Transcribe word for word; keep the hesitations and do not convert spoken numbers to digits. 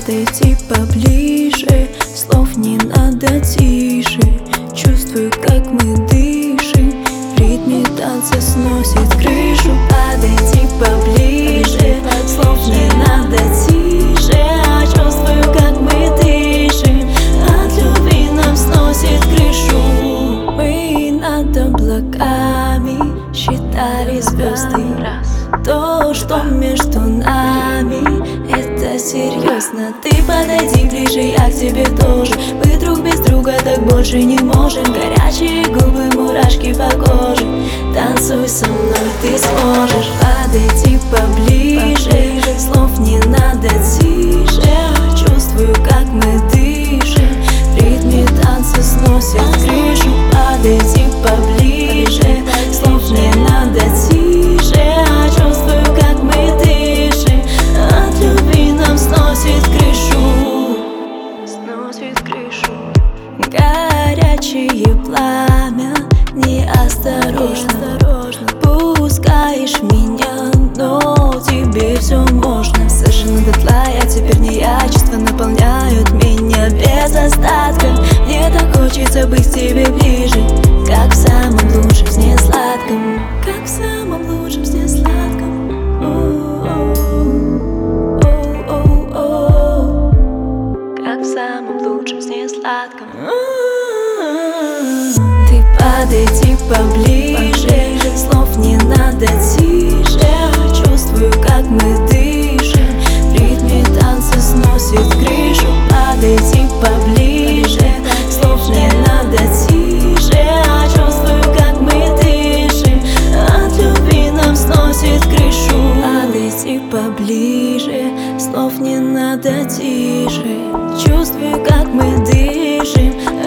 подойти поближе, слов не надо тише. Чувствую, как мы дышим, в ритме танца сносит крышу. Подойти поближе, слов не надо тише. Чувствую, как мы дышим, от любви нам сносит крышу. Мы над облаками считали звезды. То, что между нами, это серьезно. Ты подойди ближе, я к тебе тоже. Мы друг без друга так больше не можем. Горячие губы, мурашки по коже. Танцуй со мной, ты сможешь. Подойди поближе, слов не надо тише. Чувствую, как мы дышим, в ритме танца сносит крышу. Подойди поближе, слов не надо тише. Чувствую, как мы дышим, от любви нам сносит крышу. Сносит крышу. Горячее пламя, неосторожно пускаешь меня, но тебе все можно. Совершенно дотла, я теперь не я. Чувства наполняют меня без остатка. Мне так хочется быть к тебе ближе, как в самом лучшем сне сладком. Как в самом лучшем сне сладком. Как в самом лучшем сне сладком. Ты подойди поближе, слов не надо тише. Чувствую, как мы дышим, в ритме танца сносит крышу. Подойди поближе, слов не надо тише. Чувствую, как мы дышим, от любви нам сносит крышу. Подойди поближе, слов не надо тише. Чувствую, как мы дышим,